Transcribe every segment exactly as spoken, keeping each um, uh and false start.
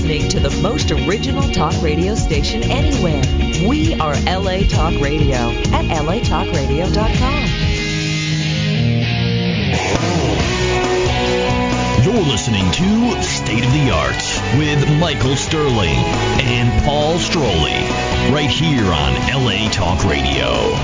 listening to the most original talk radio station anywhere. We are L A Talk Radio at L A talk radio dot com. You're listening to State of the Arts with Michael Sterling and Paul Stroley, right here on L A Talk Radio.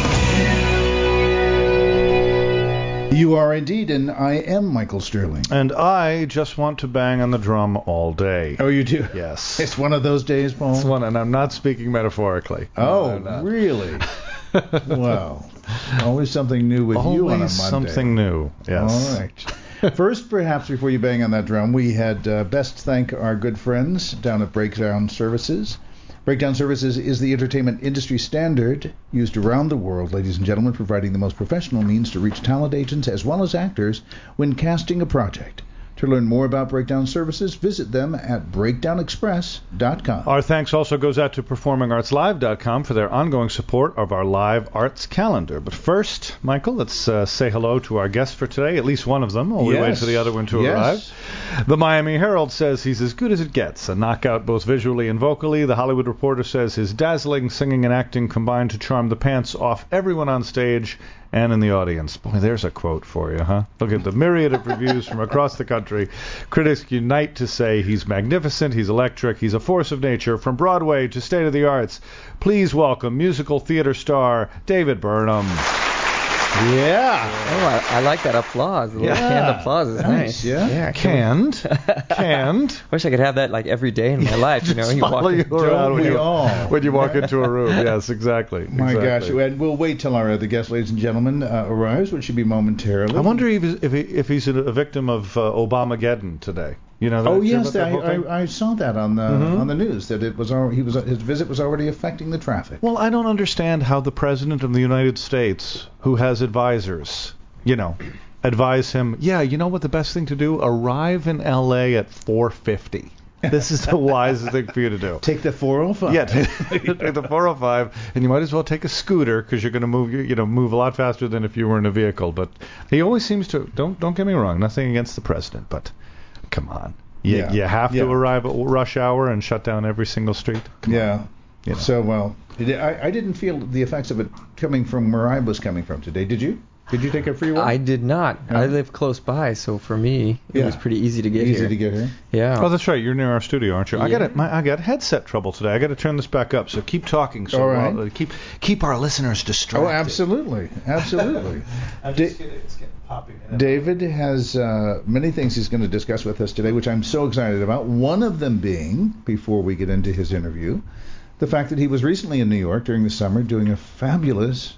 You are indeed, and I am Michael Sterling. And I just want to bang on the drum all day. Oh, you do? Yes. It's one of those days, Paul? It's one, and I'm not speaking metaphorically. Oh, no, really? Wow. Always something new with Always you on a Monday. something new, yes. All right. First, perhaps, before you bang on that drum, we had uh, best thank our good friends down at Breakdown Services. Breakdown Services is the entertainment industry standard used around the world, ladies and gentlemen, providing the most professional means to reach talent agents as well as actors when casting a project. To learn more about Breakdown Services, visit them at breakdown express dot com. Our thanks also goes out to performing arts live dot com for their ongoing support of our live arts calendar. But first, Michael, let's uh, say hello to our guest for today, at least one of them, while we Yes. wait for the other one to Yes. arrive. The Miami Herald says he's as good as it gets, a knockout both visually and vocally. The Hollywood Reporter says his dazzling singing and acting combined to charm the pants off everyone on stage and in the audience. Boy, there's a quote for you, huh? Look at the myriad of reviews from across the country. Critics unite to say he's magnificent, he's electric, he's a force of nature. From Broadway to state of the arts, please welcome musical theater star David Burnham. Yeah. Oh, I, I like that applause. The little Yeah. canned applause is Nice, nice. yeah. yeah Canned. Canned. Wish I could have that like every day in my life. You know, you walk Follow you around when we you, all? when you walk into a room. Yes, exactly. My exactly. gosh. And we'll wait till our other guest, ladies and gentlemen, uh, arrives, which should be momentarily. I wonder if, he's- if, he, if he's a victim of uh, Obamageddon today. You know that? Oh you yes, about that I, whole thing? I, I saw that on the Mhm. on the news that it was al- he was his visit was already affecting the traffic. Well, I don't understand how the President of the United States, who has advisors, you know, advise him, yeah, you know what the best thing to do? Arrive in L A at four fifty. This is the wisest thing for you to do. Take the four oh five. Yeah, take the four oh five, and you might as well take a scooter because you're going to move, you know, move a lot faster than if you were in a vehicle. But he always seems to. Don't don't get me wrong, nothing against the president, but come on, you, Yeah. you have Yeah. to arrive at rush hour and shut down every single street. Come Yeah. on. You know. So well, I, I didn't feel the effects of it coming from where I was coming from today. Did you? Did you take a free walk? I did not. Yeah. I live close by, so for me, it Yeah. was pretty easy to get Easy here. to get here. Yeah. Oh, that's right. You're near our studio, aren't you? I got Yeah. it. My, I got headset trouble today. I got to turn this back up. So keep talking. So All right. uh, keep keep our listeners distracted. Oh, absolutely, absolutely. I'm Da- just kidding. It's getting popping. David has uh, many things he's going to discuss with us today, which I'm so excited about. One of them being, before we get into his interview, the fact that he was recently in New York during the summer doing a fabulous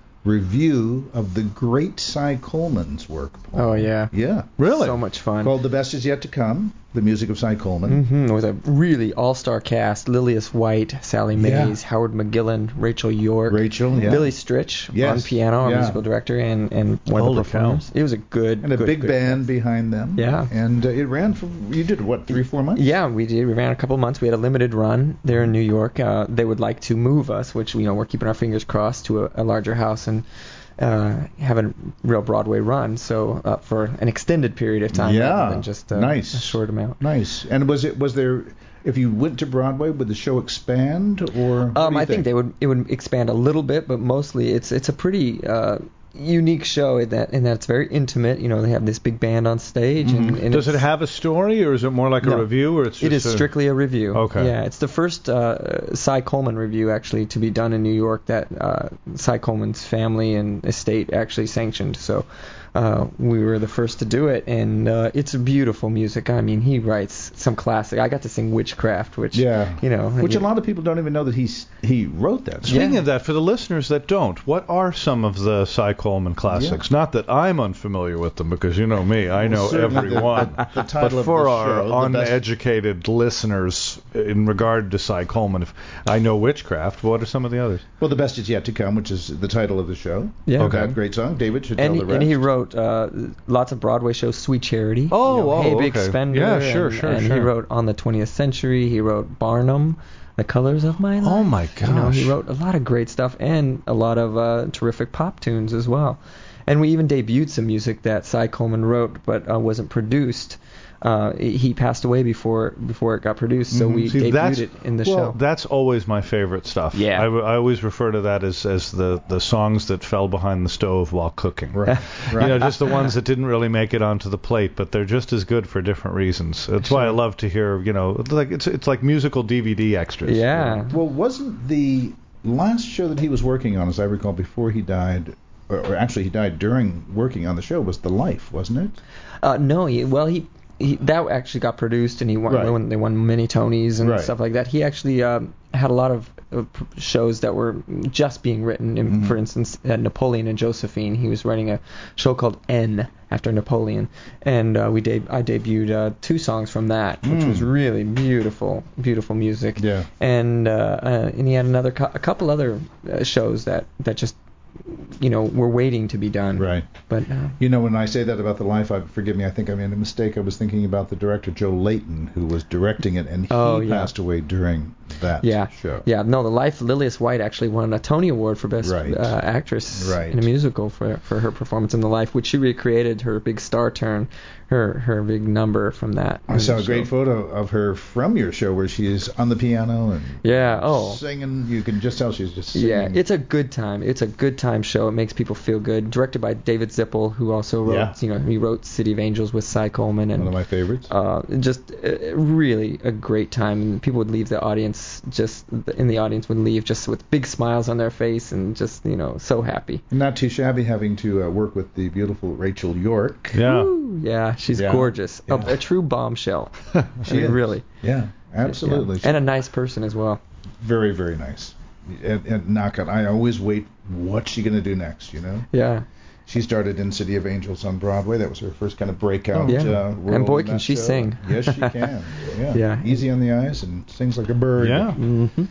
review of the great Cy Coleman's work. Paul. Oh yeah. Yeah. Really? So much fun. Called The Best Is Yet to Come, the music of Cy Coleman. Mm-hmm. With a really all-star cast: Lilias White, Sally Yeah. Mays, Howard McGillen, Rachel York, Rachel, yeah. Billy Stritch Yes. on piano, our Yeah. musical director, and and one Holy of the performers. It was a good And a good, big good band cast. behind them. Yeah. And uh, it ran for, you did what, three, four months? Yeah, we did. We ran a couple of months. We had a limited run there in New York. Uh, they would like to move us, which you know we're keeping our fingers crossed, to a, a larger house and uh, have a real Broadway run. So uh, for an extended period of time, Yeah. rather than just uh, Nice. a short amount. Nice. And was it was there, if you went to Broadway, would the show expand or? what do Um, you I think they would. It would expand a little bit, but mostly it's it's a pretty uh, unique show in that in that it's very intimate. You know, they have this big band on stage, and, and Does it it's- have a story, or is it more like a No. review, or it's just It is a, strictly a review. Okay. Yeah, it's the first uh, Cy Coleman review actually to be done in New York that uh, Cy Coleman's family and estate actually sanctioned. So uh, we were the first to do it, and uh, it's beautiful music. I mean, he writes some classic. I got to sing Witchcraft, which Yeah. you know, Which you, a lot of people don't even know that he's he wrote that. Speaking Yeah. of that, for the listeners that don't, what are some of the Cy Coleman classics? Not that I'm unfamiliar with them, because you know me, I know certainly the- every one. the- the title but of for the our show, the best- uneducated listeners, in regard to Cy Coleman, if I know Witchcraft, what are some of the others? Well, The Best Is Yet to Come, which is the title of the show. Yeah. Okay. That great song. David should and tell he, the rest. and he wrote uh, lots of Broadway shows, Sweet Charity. Oh, you know, oh, Hey Big okay. Spender. Yeah, sure, and, sure, And sure. he wrote On the twentieth Century. He wrote Barnum, The Colors of My Life. Oh, my You know, he gosh. wrote a lot of great stuff and a lot of uh, terrific pop tunes as well. And we even debuted some music that Cy Coleman wrote but uh, wasn't produced uh, he passed away before before it got produced, so Mhm. we See, debuted that's- it in the well, show. That's always my favorite stuff. Yeah. I, w- I always refer to that as, as the, the songs that fell behind the stove while cooking. Right. You know, just the ones that didn't really make it onto the plate, but they're just as good for different reasons. That's why I love to hear, you know, it's like it's it's like musical D V D extras. Yeah. Well, wasn't the last show that he was working on, as I recall, before he died, or, or actually he died during working on the show, was The Life, wasn't it? Uh, no, he, well, he, he that actually got produced, and he won. Right. When they won many Tonys and Right. stuff like that. He actually um, had a lot of uh, p- shows that were just being written. In, Mhm. For instance, uh, Napoleon and Josephine. He was writing a show called N after Napoleon, and uh, we deb- I debuted uh, two songs from that, which Mm. was really beautiful, beautiful music. Yeah. And uh, uh, and he had another cou- a couple other uh, shows that that just you know were waiting to be done. Right. But uh, You know, when I say that about The Life, I forgive me, I think I made a mistake. I was thinking about the director, Joe Layton, who was directing it, and he Oh, yeah. passed away during that Yeah, show. yeah. No, The Life. Lillias White actually won a Tony Award for Best Right. uh, Actress Right. in a Musical for for her performance in The Life, which she recreated her big star turn, her her big number from that. I saw a show. great photo of her from your show where she is on the piano and Yeah. Oh. singing. You can just tell she's just singing. Yeah, it's a good time. It's a good time show. It makes people feel good. Directed by David Zippel, who also wrote, Yeah. you know, he wrote City of Angels with Cy Coleman, and one of my favorites. uh, just uh, really a great time. And people would leave the audience just in the audience would leave just with big smiles on their face and just you know so happy. Not too shabby having to uh, work with the beautiful Rachel York. Yeah. Woo, yeah, she's Yeah. gorgeous. Yeah. A, a true bombshell. She I mean, is. really. Yeah, absolutely. Yeah. And a nice person as well. Very, very nice. And, and knock on. I always wait. What's she gonna do next? You know. Yeah. She started in City of Angels on Broadway. That was her first kind of breakout. Oh, yeah. uh, role And boy, in can that she show. sing. Yes, she can. Yeah. Yeah. Easy on the eyes and sings like a bird. Yeah. Mm-hmm.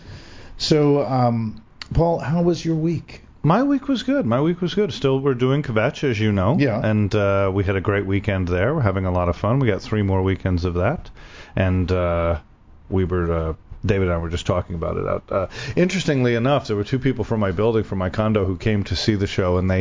So, um, Paul, how was your week? My week was good. My week was good. Still, we're doing Kvetch, as you know. Yeah. And uh, we had a great weekend there. We're having a lot of fun. We got three more weekends of that. And uh, we were, uh, David and I were just talking about it out. Uh, interestingly enough, there were two people from my building, from my condo, who came to see the show, and they,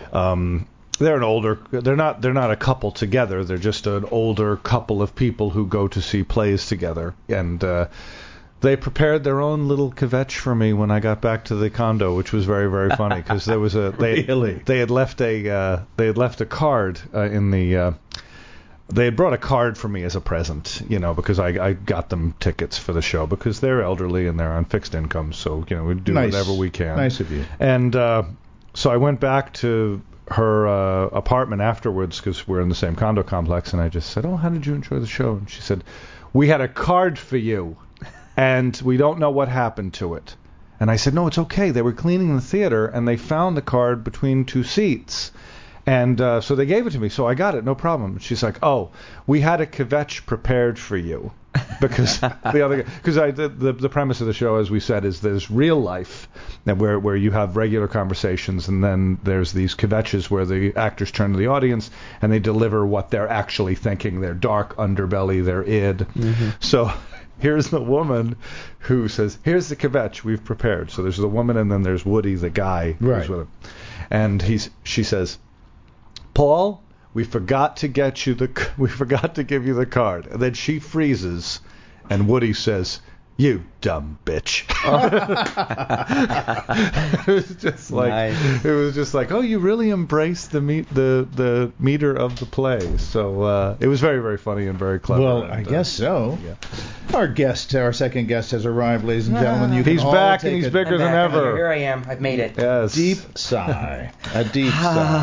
um, they're an older, they're not, they're not a couple together. They're just an older couple of people who go to see plays together. And uh, they prepared their own little kvetch for me when I got back to the condo, which was very, very funny because there was a they Really? they had left a uh, they had left a card uh, in the uh, they had brought a card for me as a present, you know, because I I got them tickets for the show because they're elderly and they're on fixed incomes, so you know we do Nice. whatever we can. Nice of you. And uh, so I went back to her uh, apartment afterwards because we're in the same condo complex, and I just said, "Oh, how did you enjoy the show?" And she said, "We had a card for you, and we don't know what happened to it." And I said, "No, it's okay. They were cleaning the theater, and they found the card between two seats." And uh, so they gave it to me, so I got it, no problem. She's like, "Oh, we had a kvetch prepared for you." Because the other, because I the, the the premise of the show, as we said, is there's real life, and where where you have regular conversations, and then there's these kvetches where the actors turn to the audience and they deliver what they're actually thinking, their dark underbelly, their id. Mm-hmm. So here's the woman who says, "Here's the kvetch we've prepared." So there's the woman, and then there's Woody, the guy Right. who's with him, and he's she says, "Paul, we forgot to get you the we forgot to give you the card." And then she freezes, and Woody says, "You dumb bitch." It was just like Nice. it was just like, oh, you really embraced the meet the the meter of the play. So uh, it was very, very funny and very clever. Well, and, I uh, guess so. yeah. Our guest, our second guest, has arrived, ladies and gentlemen. You can He's all back take and he's a bigger I'm than back. ever. Here I am. I've made it. Yes. deep sigh. A deep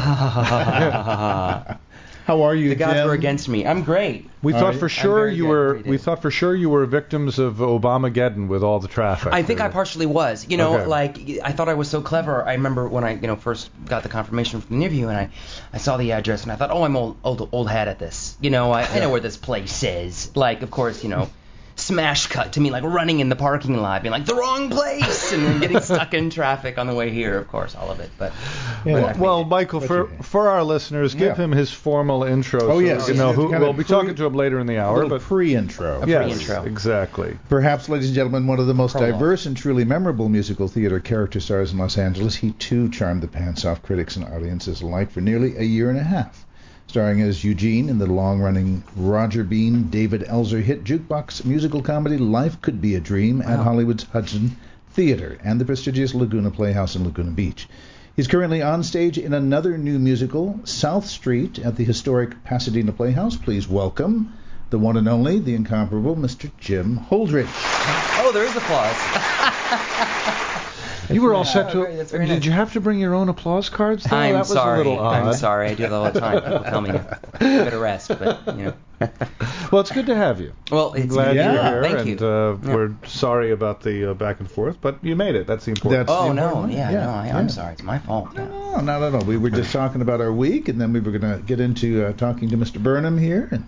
sigh. How are you, The gods Jim? were against me. I'm great. We All thought right. for I'm sure very you good, were. pretty We good. thought for sure you were victims of Obamageddon with all the traffic. I think I partially was. You know, Okay. like I thought I was so clever. I remember when I, you know, first got the confirmation from the interview, and I, I saw the address, and I thought, oh, I'm old, old, old hat at this. You know, I, I know where this place is. Like, of course, you know. Smash cut to me like running in the parking lot, being like the wrong place, and then getting stuck in traffic on the way here. Of course, all of it. But, Yeah. but Well, I've made well, it. Michael, What for you- for our listeners, give Yeah. him his formal intro. Oh, so yes. you know It's who kind we'll of be pre- talking to him later in the A hour. little But pre-intro. A yes, pre-intro. exactly. Perhaps, ladies and gentlemen, one of the most Prologue. diverse and truly memorable musical theater character stars in Los Angeles, he too charmed the pants off critics and audiences alike for nearly a year and a half. starring as Eugene in the long-running Roger Bean, David Elzer hit jukebox musical comedy Life Could Be a Dream at Hollywood's Hudson Theater and the prestigious Laguna Playhouse in Laguna Beach. He's currently on stage in another new musical, South Street, at the historic Pasadena Playhouse. Please welcome the one and only, the incomparable Mister Jim Holdridge. Oh, there is applause. You were all set to. very- that's very Did nice. you have to bring your own applause cards? Though? I'm that was sorry. a little odd. I'm sorry. I do that all the time. People tell me to give it a rest, but you know. Well, it's good to have you. Well, it's Glad Yeah. you're here, Thank and you. uh, Yeah. we're sorry about the uh, back and forth, but you made it. That's the important. That's- Oh the no, important yeah, one. Yeah, no, I, yeah. I'm sorry. It's my fault. Yeah. No, not at all. We were just talking about our week, and then we were going to get into uh, talking to Mister Burnham here, and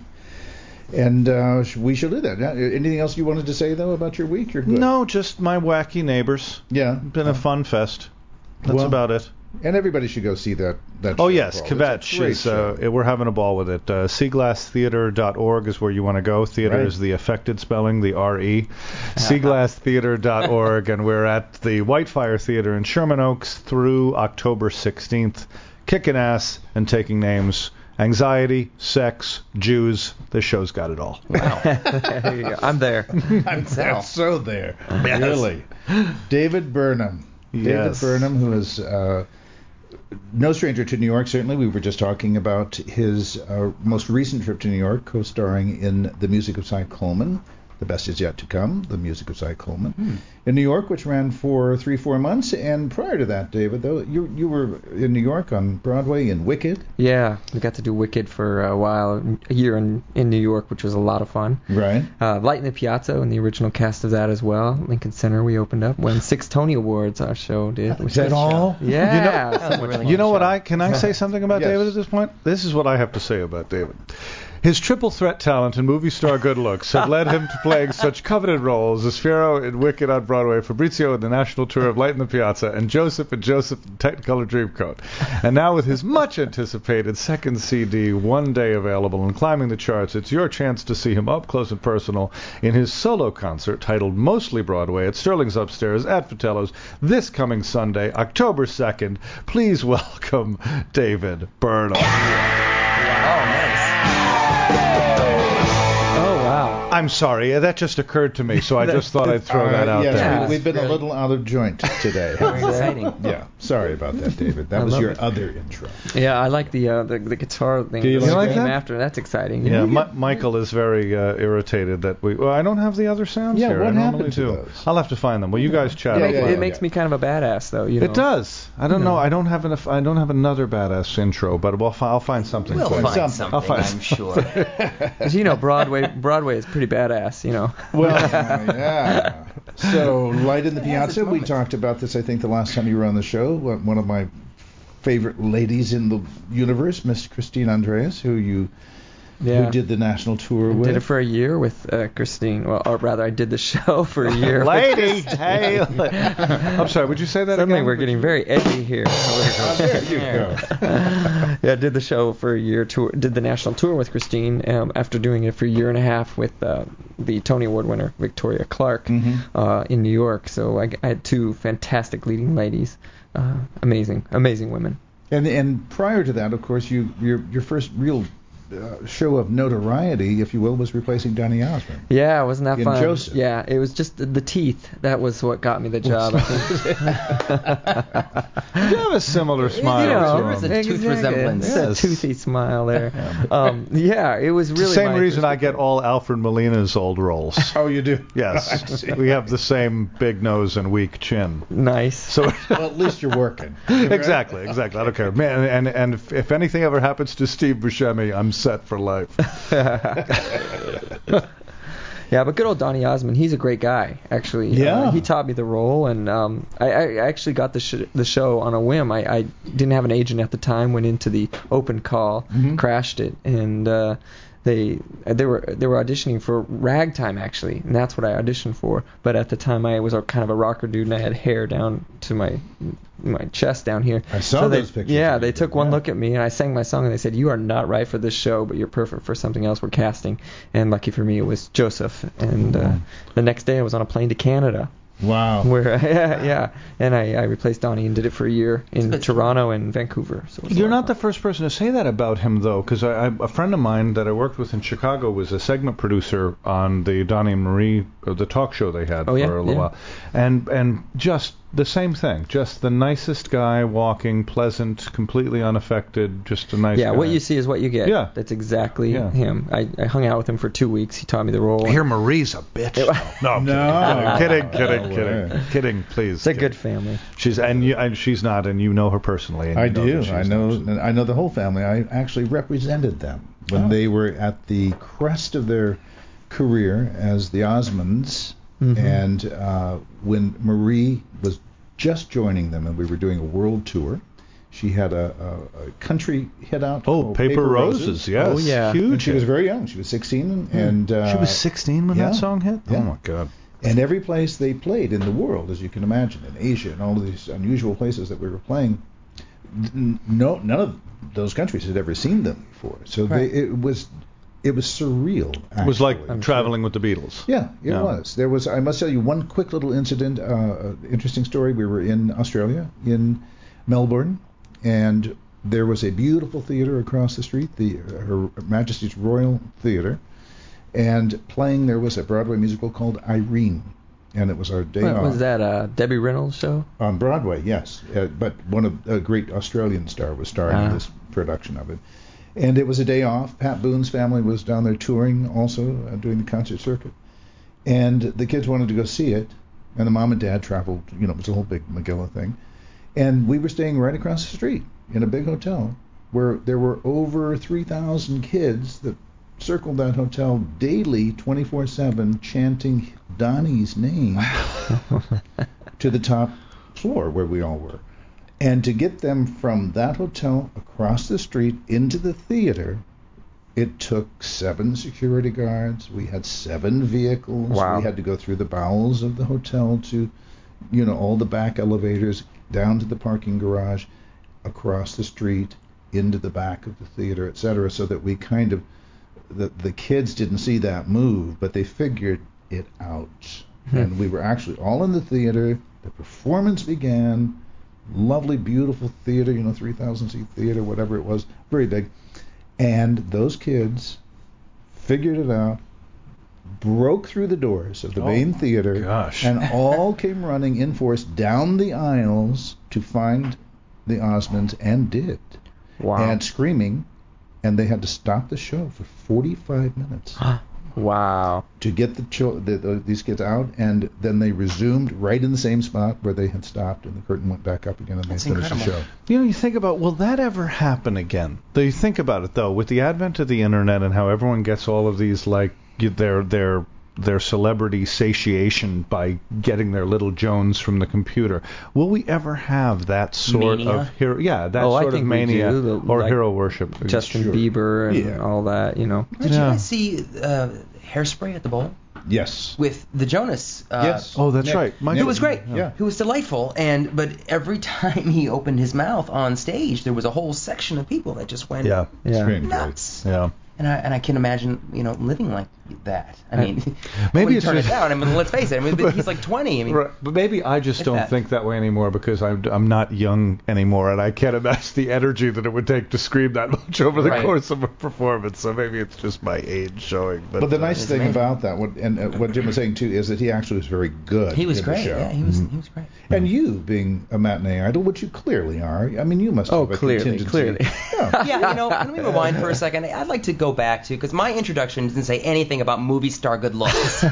and uh, sh- we shall do that. Yeah, anything else you wanted to say, though, about your week? You're good. No, just my wacky neighbors. Yeah. Been a fun fest. That's Well, about it. And everybody should go see that. that Oh show, yes, Paul. It's a Kvetch great is. Uh, show. we're having a ball with it. Uh, Seaglass Theater dot org is where you want to go. Theater Right. is the affected spelling, the R E. Seaglass Theater dot org, and we're at the Whitefire Theater in Sherman Oaks through October sixteenth, kicking ass and taking names. Anxiety, sex, Jews. This show's got it all. There you go. I'm there. I'm tell. so there. Really. David Burnham. David Yes. Burnham, who is uh, no stranger to New York, certainly. We were just talking about his uh, most recent trip to New York, co-starring in The Music of Cy Coleman. The Best Is Yet to Come, The Music of Cy Coleman, Hmm. in New York, which ran for three, four months. And prior to that, David, though, you you were in New York on Broadway in Wicked. Yeah, we got to do Wicked for a while, a year in, in New York, which was a lot of fun. Right. Uh, Light in the Piazza and the original cast of that as well. Lincoln Center we opened up. Won six Tony Awards, our show did. Which Is that was- all? Yeah. That was a really You know good what show. I can I say something about Yes. David at this point? This is what I have to say about David. His triple threat talent and movie star good looks have led him to playing such coveted roles as Figaro in Wicked on Broadway, Fabrizio in the national tour of Light in the Piazza, and Joseph in Joseph in Technicolor Dreamcoat. And now with his much anticipated second C D one day available and climbing the charts, it's your chance to see him up close and personal in his solo concert titled Mostly Broadway at Sterling's Upstairs at Vitello's this coming Sunday, October second. Please welcome David Burnham. Oh, nice. Oh, wow. I'm sorry, that just occurred to me, so I just thought I'd throw Uh, that out yes, there. Yeah. we, we've been a Really- little out of joint today. Very exciting. Yeah, sorry about that, David. That I was love your it. other intro. Yeah, I like the uh, the, the guitar thing. Do you that like came that? after. That's exciting. Yeah, You Mi- get- Michael is very uh, irritated that we. Well, I don't have the other sounds Yeah, here. what I normally happened to do. those? I'll have to find them. Well, you guys chat. Yeah, it, about yeah, it it. makes me kind of a badass, though. You know. It does. I don't You know. know. I don't have enough. I don't have another badass intro, but we'll fi- I'll find something We'll for you. find something. something, I'll find I'm sure. 'Cause, you know, Broadway Broadway is pretty badass. You know. Well, uh, yeah. So, Light in the It has its Piazza, we moments. talked about this, I think, the last time you were on the show. One one of my favorite ladies in the universe, Miss Christine Andreas, who you Yeah. who did the national tour with. Did it for a year with uh, Christine. Well, or rather, I did the show for a year. with Lady, Christine. hey. I'm sorry. Would you say that Suddenly again? we're getting very edgy here. Oh, there you go. Yeah, I did the show for a year. Tour, did the national tour with Christine. Um, after doing it for a year and a half with uh, the Tony Award winner Victoria Clark Mhm. uh, in New York. So I, I had two fantastic leading ladies. Uh, amazing, amazing women. And and prior to that, of course, you your your first real uh, show of notoriety, if you will, was replacing Donny Osmond. Yeah, wasn't that In fun? Joseph. Yeah, it was just the, the teeth. That was what got me the job. I think. You have a similar smile. You know, to there is him. a tooth resemblance. It's a Yes. toothy smile there. Um, yeah, it was It's the really same my reason first- I get all Alfred Molina's old roles. Oh, you do? I Yes, see. we have the same big nose and weak chin. Nice. So Well, at least you're working. exactly, exactly. I don't care, man. And and if, if anything ever happens to Steve Buscemi, I'm set for life. Yeah, but good old Donny Osmond, he's a great guy, actually. Yeah. Uh, he taught me the role, and um, I, I actually got the sh- the show on a whim. I, I didn't have an agent at the time, went into the open call, Mhm. crashed it, and uh, they they were they were auditioning for Ragtime, actually, and that's what I auditioned for. But at the time, I was a kind of a rocker dude, and I had hair down to my my chest down here. I saw so they, those pictures Yeah, of they you, took one yeah. look at me, and I sang my song, and they said, "You are not right for this show, but you're perfect for something else we're casting." And lucky for me, it was Joseph. And uh, the next day, I was on a plane to Canada. Wow. Where yeah, yeah, and I, I replaced Donnie and did it for a year in good. Toronto and Vancouver. So it was a You're lot not of the fun. first person to say that about him, though, because I, I, a friend of mine that I worked with in Chicago was a segment producer on the Donnie and Marie, uh, the talk show they had Oh, yeah, for a little yeah. while, and and just the same thing, just the nicest guy, walking, pleasant, completely unaffected, just a nice Yeah, guy. what you see is what you get. Yeah. That's exactly Yeah. him. I, I hung out with him for two weeks. He taught me the role. I hear Marie's a bitch. though. No, I'm No. kidding, kidding, kidding, No kidding, way. kidding, please. It's a kidding. good family. She's and, you, and she's not, and you know her personally. And I you know do. that she's I know. not. I know the whole family. I actually represented them when Oh. they were at the crest of their career as the Osmonds, Mhm. and uh, when Marie was just joining them, and we were doing a world tour. She had a, a, a country hit out. Oh, called Paper, Roses, yes. Oh, yeah. Huge. And she was hit. very young. She was sixteen, and uh, She was sixteen when yeah. that song hit? Yeah. Oh, my God. And every place they played in the world, as you can imagine, in Asia and all of these unusual places that we were playing, n- no, none of those countries had ever seen them before. So they, it was, it was surreal. Actually. It was like I'm traveling with the Beatles. Yeah, it Yeah. was. There was. I must tell you one quick little incident. Uh, uh, interesting story. We were in Australia, in Melbourne, and there was a beautiful theater across the street, the Her Majesty's Royal Theater, and playing there was a Broadway musical called Irene, and it was our day What, off was that a Debbie Reynolds show? on Broadway. Yes, uh, but one of a great Australian star was starring in Ah. this production of it. And it was a day off. Pat Boone's family was down there touring also, uh, doing the concert circuit. And the kids wanted to go see it. And the mom and dad traveled, you know, it was a whole big Magilla thing. And we were staying right across the street in a big hotel where there were over three thousand kids that circled that hotel daily, twenty-four seven, chanting Donnie's name to the top floor where we all were. And to get them from that hotel across the street into the theater, it took seven security guards. We had seven vehicles. Wow. We had to go through the bowels of the hotel to, you know, all the back elevators, down to the parking garage, across the street, into the back of the theater, et cetera, so that we kind of, the, the kids didn't see that move, but they figured it out. Hmm. And we were actually all in the theater. The performance began. Lovely, beautiful theater, you know, three thousand seat theater, whatever it was, very big. And those kids figured it out, broke through the doors of the Oh, main theater, gosh. and all came running in force down the aisles to find the Osmonds, and did. Wow. And screaming, and they had to stop the show for forty-five minutes Wow. to get the, chil- the, the these kids out, and then they resumed right in the same spot where they had stopped, and the curtain went back up again, and That's they finished the incredible. show. You know, you think about, will that ever happen again? Though you think about it, though, with the advent of the internet and how everyone gets all of these, like, you- their their their celebrity satiation by getting their little Jones from the computer, will we ever have that sort Mania? of hero? Yeah, that Oh, I sort of think we mania do, the- or like hero worship. Justin Sure. Bieber and Yeah. all that, you know. Did Yeah. you guys see uh, Hairspray at the Bowl Yes. with the Jonas? Uh, Yes. Oh, that's Nick. right. My- It was great. Yeah. He was delightful, and but every time he opened his mouth on stage, there was a whole section of people that just went Yeah, It's Yeah. very great. nuts. yeah. And I and I can imagine, you know, living like that. I Uh, mean, maybe maybe it's turn just- it down. I mean, let's face it. I mean, but he's like twenty. I mean, Right, but maybe I just Look at don't that. think that way anymore because I'm I'm not young anymore, and I can't imagine the energy that it would take to scream that much over the Right. course of a performance. So maybe it's just my age showing. But, But the uh, nice It's thing amazing. about that, what, and uh, what Jim was saying too, is that he actually was very good. he was in great. The show. Yeah, he was he was great. And you, being a matinee idol, which you clearly are, I mean, you must Oh, have a clearly, contingency. clearly. Yeah. Yeah, you know, let me rewind for a second. I'd like to go back to, because my introduction didn't say anything about movie star good looks.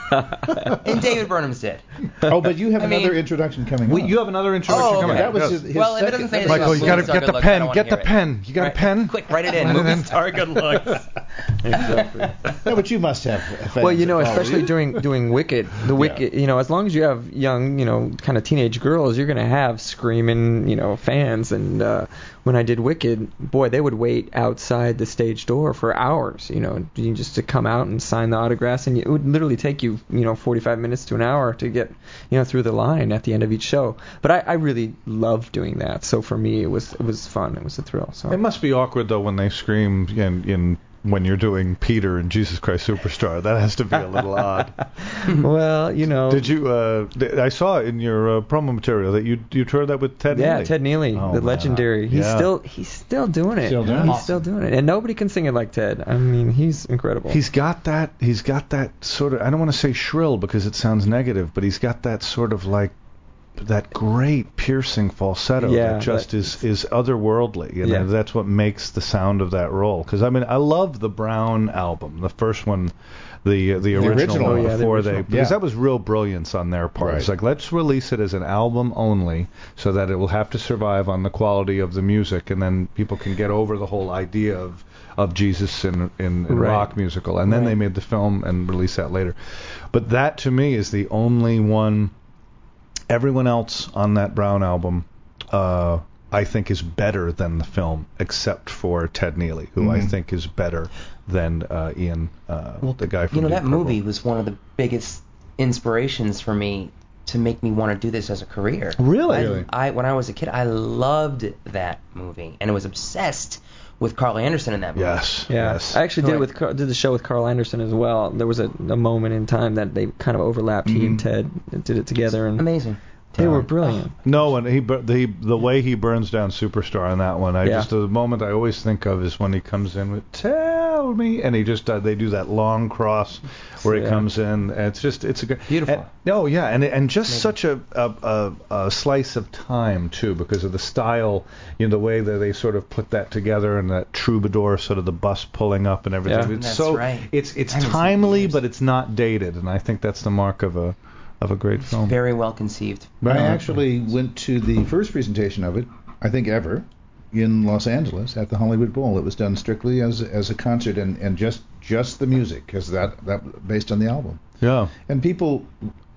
And David Burnham's did. Oh, but you have I mean, another introduction coming Wait, up. you have another introduction Oh, coming okay. up. That was yes. his, his Well, if it second, doesn't say that was anything Michael, his you about gotta movie star get good the looks, I pen. don't wanna Get the hear it. pen. You got a Right. pen? Quick, write it in. Write it Movie in. star good looks. Exactly. No, but you must have. Fans Well, you know, that follow especially you. during doing Wicked, the Wicked, you know, as long as you have young, you know, kind of teenage girls, you're gonna have screaming, you know, fans. And uh, when I did Wicked, boy, they would wait outside the stage door for hours, you know, you- just to come out and sign the autographs, and it would literally take you, you know, forty-five minutes to an hour to get, you know, through the line at the end of each show. But I, I really loved doing that. So for me, it was it was fun. It was a thrill. So It must be awkward though when they scream in in when you're doing Peter and Jesus Christ Superstar. That has to be a little odd. Well, you know. Did you? Uh, th- I saw in your uh, promo material that you you toured that with Ted Yeah, Neely. Ted Neely, Oh, the man. legendary. He's Yeah. still he's still doing it. Still doing he's it. Awesome. still doing it, and nobody can sing it like Ted. I mean, he's incredible. He's got that. He's got that sort of. I don't want to say shrill because it sounds negative, but he's got that sort of like that great piercing falsetto Yeah, that just that- is is otherworldly. You know, Yeah. that's what makes the sound of that role. Because I mean, I love the Brown album, the first one. The, the original, original. one Oh, yeah, the before original. they because Yeah. that was real brilliance on their part. It's Right. like, let's release it as an album only so that it will have to survive on the quality of the music, and then people can get over the whole idea of of Jesus in in, in Right. rock musical. And then Right. they made the film and released that later. But that to me is the only one. Everyone else on that Brown album, uh, I think, is better than the film, except for Ted Neely, who I Mhm. think is better than uh, Ian, uh, Well, the guy from you know, Deep that Purple. movie was one of the biggest inspirations for me to make me want to do this as a career. Really? I, Really? I when I was a kid, I loved that movie, and I was obsessed with Carl Anderson in that movie. Yes. Yeah, Yes. I actually did it Right. with Car- did the show with Carl Anderson as well. There was a, a moment in time that they kind of overlapped. He and Ted did it together, and Amazing. they were brilliant. No, and he bur- the the way he burns down Superstar on that one, I Yeah. just the moment I always think of is when he comes in with "Tell me," and he just uh, they do that long cross where he Yeah. comes in. And it's just it's a good Beautiful. And, no, yeah, and and just such a a, a a slice of time too, because of the style, you know, the way that they sort of put that together, and that troubadour sort of the bus pulling up and everything. Yeah. It's That's so right. it's it's I haven't seen it in timely, years. but it's not dated, and I think that's the mark of a of a great film. Very well conceived. I actually went to the first presentation of it, I think ever, in Los Angeles at the Hollywood Bowl. It was done strictly as as a concert and, and just just the music, because that that based on the album. Yeah. And people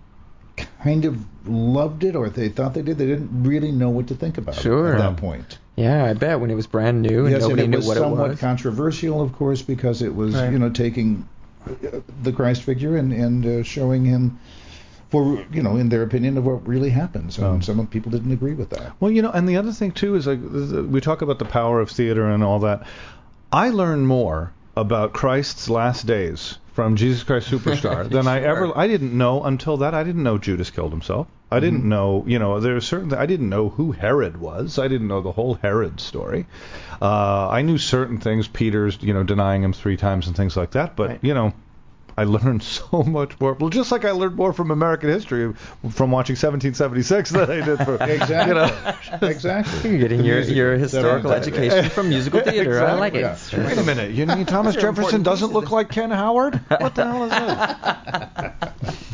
kind of loved it, or they thought they did. They didn't really know what to think about Sure. it at that point. Yeah, I bet when it was brand new and Yes, and nobody it knew was what somewhat it was. controversial, of course, because it was Right. you know taking uh, the Christ figure and and uh, showing him for you know in their opinion of what really happened. So Oh. some people didn't agree with that. Well, you know, and the other thing too is like we talk about the power of theater and all that. I learned more about Christ's last days from Jesus Christ Superstar than I ever. I didn't know until that. I didn't know Judas killed himself. I didn't know, you know, there's certain. I didn't know who Herod was. I didn't know the whole Herod story. Uh, I knew certain things, Peter's, you know, denying him three times and things like that. But Right. you know, I learned so much more. Well, just like I learned more from American history from watching seventeen seventy-six than I did for Exactly. You know. Exactly. You're getting The your, music, your et cetera, historical et cetera. education from musical theater. I like it. Yeah. Wait a minute, you mean Thomas Those are Jefferson important doesn't pieces look of- like Ken Howard? What the hell is that?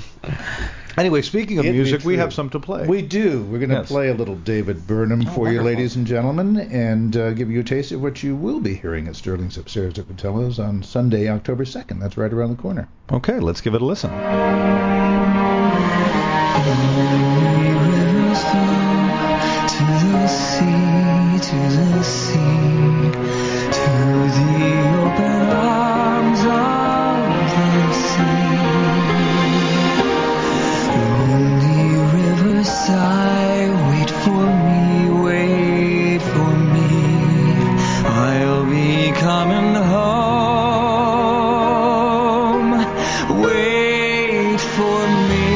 Anyway, speaking of It'd be music, we true. have some to play. We do. We're going to Yes. play a little David Burnham for you, wonderful. ladies and gentlemen, and uh, give you a taste of what you will be hearing at Sterling's Upstairs at Patella's on Sunday, October second. That's right around the corner. Okay, let's give it a listen. To the sea, to the sea, to the open arms of the sea. Lonely riverside, wait for me, wait for me. I'll be coming home. Wait for me.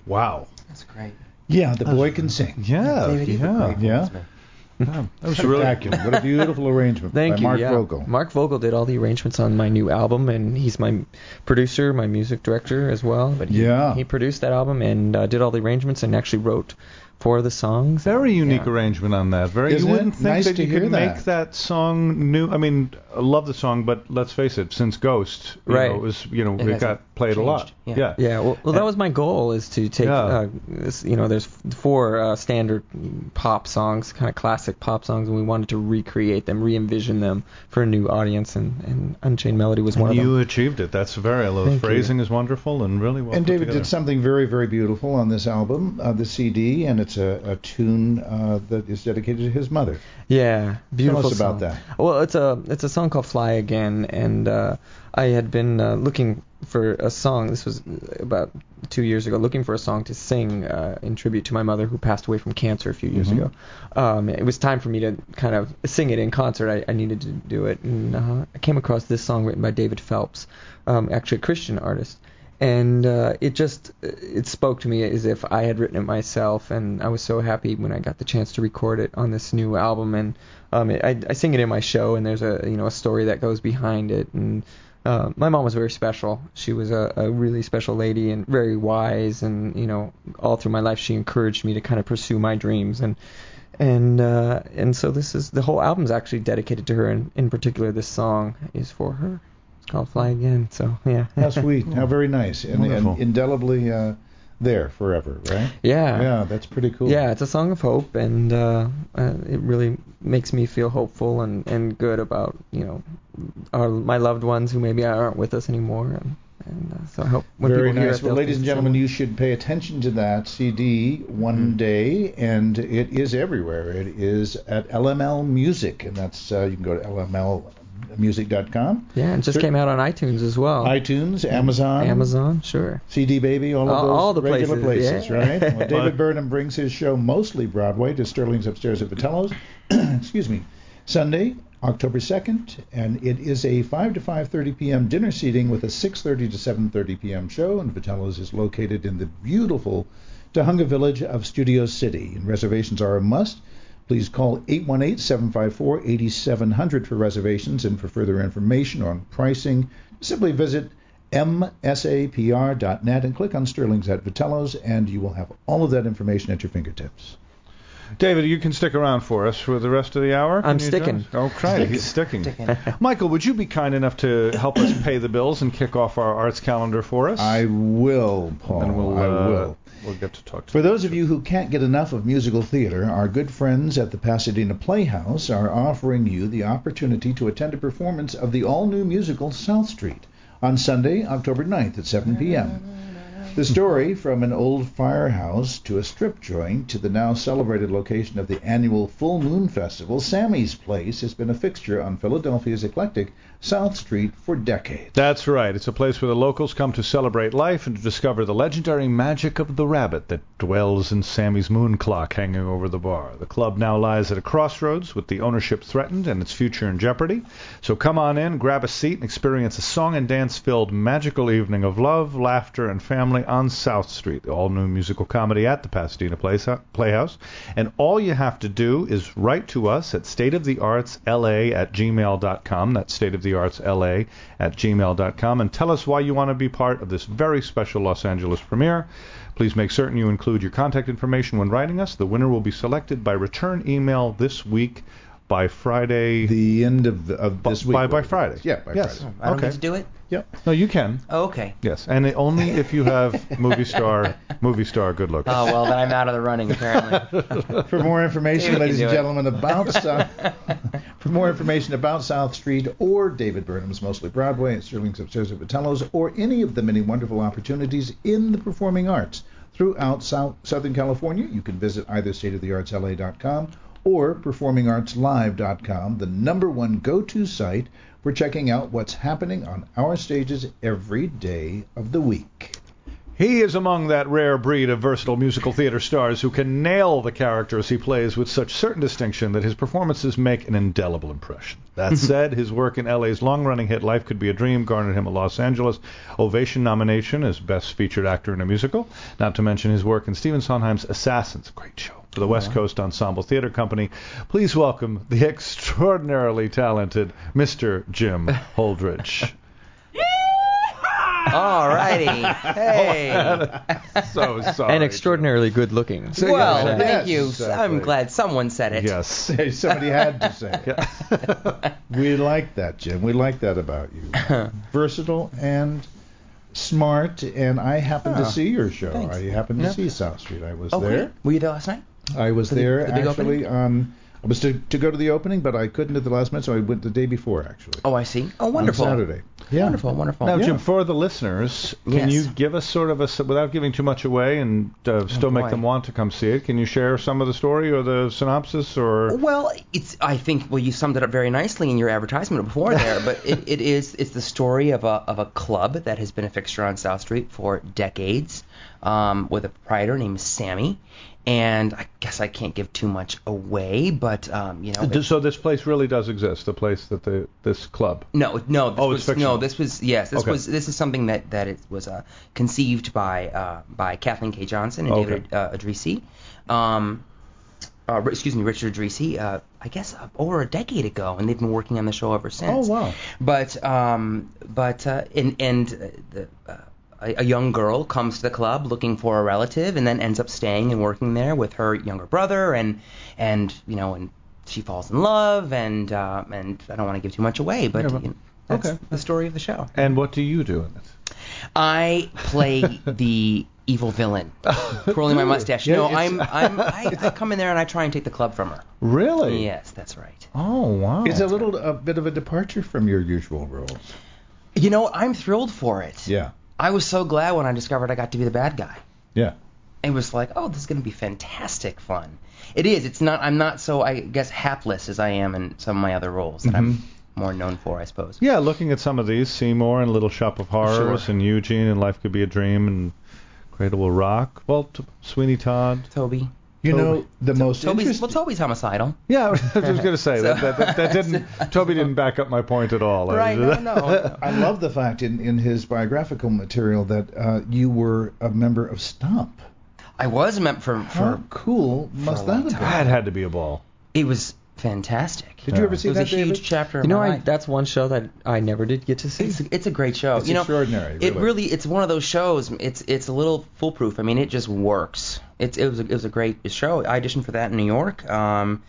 Wow. That's great. Yeah, the boy can sing. Yeah, David, you have a yeah. great Yeah. voice, man. Yeah, that was really Spectacular. What a beautiful arrangement Thank by you. Mark yeah. Vogel. Mark Vogel did all the arrangements on my new album, and he's my producer, my music director as well. But he, Yeah. he produced that album and uh, did all the arrangements and actually wrote four of the songs. Very unique Yeah. arrangement on that. Very. Isn't you it? wouldn't think Nice that to you hear could that. make that song new. I mean, I love the song, but let's face it, since Ghost, you Right. know, it was, you know, It it, hasn't got played a lot. changed. Yeah. Yeah, well, well that was my goal, is to take, Yeah. uh, this, you know, there's four uh, standard pop songs, kind of classic pop songs, and we wanted to recreate them, re-envision them for a new audience, and, and Unchained Melody was one And of you them. achieved it. That's very. The Thank you. phrasing is wonderful and really well And put David together. did something very, very beautiful on this album, uh, the C D, and it's a, a tune uh, that is dedicated to his mother. Yeah, beautiful Tell us about song. that. Well, it's a it's a song called Fly Again, and uh, I had been uh, looking for a song. This was about two years ago, looking for a song to sing uh, in tribute to my mother, who passed away from cancer a few years Mhm. ago. Um, it was time for me to kind of sing it in concert. I, I needed to do it, and uh, I came across this song written by David Phelps, um, actually a Christian artist. And uh, it just it spoke to me as if I had written it myself, and I was so happy when I got the chance to record it on this new album. And um, it, I, I sing it in my show, and there's a you know a story that goes behind it. And uh, my mom was very special. She was a, a really special lady and very wise. And you know, all through my life, she encouraged me to kind of pursue my dreams. And and uh, and so this is the whole album's actually dedicated to her, and in particular, this song is for her. Called Fly Again. So yeah. How sweet. How very nice. And, Wonderful. and indelibly uh, there forever, right? Yeah. Yeah, that's pretty cool. Yeah, it's a song of hope, and uh, uh, it really makes me feel hopeful and, and good about you know our my loved ones who maybe aren't with us anymore. And, and uh, so I hope when Very people hear nice. it, Well, they'll ladies and think gentlemen, so. you should pay attention to that C D one Mhm. day, and it is everywhere. It is at L M L Music, and that's uh, you can go to L M L music dot com. Yeah, it just Sure. came out on iTunes as well. iTunes, Amazon, Amazon, sure. C D Baby, all of All- those all the regular places, places, yeah. right? Well, David Burnham brings his show mostly Broadway to Sterling's Upstairs at Vitello's. Excuse me. Sunday, October second, and it is a five to five thirty p.m. dinner seating with a six thirty to seven thirty p.m. show, and Vitello's is located in the beautiful Tahunga Village of Studio City. And reservations are a must. Please call eight one eight, seven five four, eight seven zero zero for reservations, and for further information on pricing, simply visit m s a p r dot net and click on Sterling's at Vitello's, and you will have all of that information at your fingertips. David, you can stick around for us for the rest of the hour. I'm Can you sticking. join us? Okay, he's sticking. Sticking. Michael, would you be kind enough to help us pay the bills and kick off our arts calendar for us? I will, Paul. And we'll, I uh, will. We'll get to talk to For those of you who can't get enough of musical theater, our good friends at the Pasadena Playhouse are offering you the opportunity to attend a performance of the all-new musical South Street on Sunday, October ninth at seven p.m. The story, from an old firehouse to a strip joint to the now celebrated location of the annual Full Moon Festival, Sammy's Place has been a fixture on Philadelphia's eclectic South Street for decades. That's right. It's a place where the locals come to celebrate life and to discover the legendary magic of the rabbit that dwells in Sammy's moon clock hanging over the bar. The club now lies at a crossroads with the ownership threatened and its future in jeopardy. So come on in, grab a seat, and experience a song and dance-filled magical evening of love, laughter, and family on South Street, the all-new musical comedy at the Pasadena Playhouse. And all you have to do is write to us at stateoftheartsla at gmail dot com. That's stateoftheartsla at gmail dot com, and tell us why you want to be part of this very special Los Angeles premiere. Please make certain you include your contact information when writing us. The winner will be selected by return email this week by Friday. The end of, the, of this week. by by Friday. Yeah, by yes. Friday. I don't Okay. get to do it? Yep. No, you can. Oh, okay. Yes, and it, only if you have movie star movie star good looks. Oh, well, then I'm out of the running, apparently. For more information, David ladies can and do it. gentlemen, about South, for more information about South Street or David Burnham's Mostly Broadway and Sterling's Upstairs at Vitello's, or any of the many wonderful opportunities in the performing arts throughout South, Southern California, you can visit either state of the arts l a dot com or performing arts live dot com, the number one go-to site for checking out what's happening on our stages every day of the week. He is among that rare breed of versatile musical theater stars who can nail the characters he plays with such certain distinction that his performances make an indelible impression. That said, his work in L A's long-running hit Life Could Be a Dream garnered him a Los Angeles Ovation nomination as Best Featured Actor in a Musical, not to mention his work in Stephen Sondheim's Assassins, a great show, for the West Coast Ensemble Theater Company. Please welcome the extraordinarily talented Mister Jim Holdridge. Alrighty. Hey. So sorry. And extraordinarily good looking. So, Well, yeah, thank you. exactly. I'm glad someone said it. Yes. Hey, somebody had to say it. We like that, Jim. We like that about you. Versatile and smart, and I happened Oh, to see your show. thanks. I happened to Yeah. see South Street. I was Oh, there. great. Were you there last night? I was For the- there the big actually on. I was to, to go to the opening, but I couldn't at the last minute, so I went the day before actually. Oh, I see. Oh, wonderful. On Saturday. Yeah. Wonderful, wonderful. Now, Yeah. Jim, for the listeners, can Yes. you give us sort of a, without giving too much away and uh, still make boy. them want to come see it, can you share some of the story or the synopsis? Or Well, it's. I think. Well, you summed it up very nicely in your advertisement before there. But it, it is. It's the story of a of a club that has been a fixture on South Street for decades, um, with a proprietor named Sammy. And I guess I can't give too much away, but um, you know. it- so this place really does exist, the place that the this club. No, no. This Oh, was, it's fictional. No, this was yes. This Okay. was this is something that that it was uh, conceived by uh, by Kathleen K. Johnson and Okay. David uh, Adrisi. Um, uh, excuse me, Richard Adrisi. Uh, I guess uh, over a decade ago, and they've been working on the show ever since. Oh wow. But um, but uh, and and uh, the. Uh, a, a young girl comes to the club looking for a relative, and then ends up staying and working there with her younger brother, and and you know, and she falls in love, and uh, and I don't want to give too much away, but Yeah, well, you know, that's okay. the story of the show. And what do you do in it? I play the evil villain, twirling my mustache. Yeah, no, it's- I'm I'm I, I come in there and I try and take the club from her. Really? Yes, that's right. Oh, wow. It's a little a bit of a departure from your usual roles. You know, I'm thrilled for it. Yeah. I was so glad when I discovered I got to be the bad guy. Yeah. It was like, oh, this is going to be fantastic fun. It is. It's not. I'm not so, I guess, hapless as I am in some of my other roles that I'm more known for, I suppose. Yeah, looking at some of these, Seymour and Little Shop of Horrors, Sure. and Eugene and Life Could Be a Dream, and Cradle Will Rock. Well, t- Sweeney Todd. Toby. You Toby. know the most Toby's, interesting. well, Toby's homicidal. Yeah, I was going to say that, So- that, that, that didn't. Toby didn't back up my point at all. Right? No, no. I love the fact in, in his biographical material that uh, you were a member of Stomp. I was meant for How for. cool must a that long have time. been? That had to be a ball. It was fantastic. Did you ever It see was that, a huge David? chapter of You know, my I, life. that's one show that I never did get to see. It's a, it's a great show. It's you know, extraordinary, It really. really, it's one of those shows. It's it's a little foolproof. I mean, it just works. It's it was a, it was a great show. I auditioned for that in New York. Um,